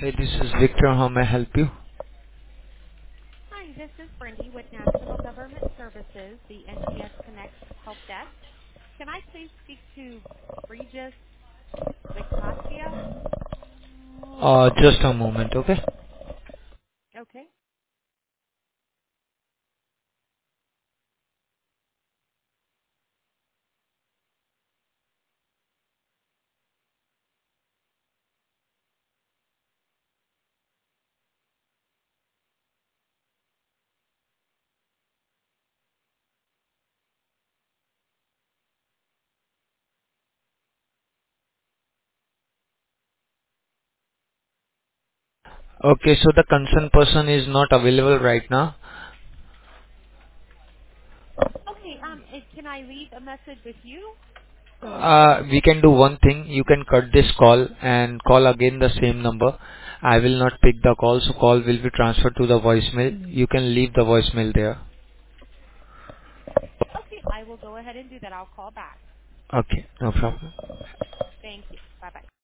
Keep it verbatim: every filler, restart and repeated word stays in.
Hey, this is Victor. How may I help you? Hi, this is Brandy with National Government Services, the N G S Connect Help Desk. Can I please speak to Regis Vicasio? Uh, just a moment, okay? Okay. Okay, so the concerned person is not available right now. Okay, um, and can I leave a message with you? Uh, we can do one thing. You can cut this call and call again the same number. I will not pick the call, so call will be transferred to the voicemail. You can leave the voicemail there. Okay, I will go ahead and do that. I'll call back. Okay, no problem. Thank you. Bye-bye.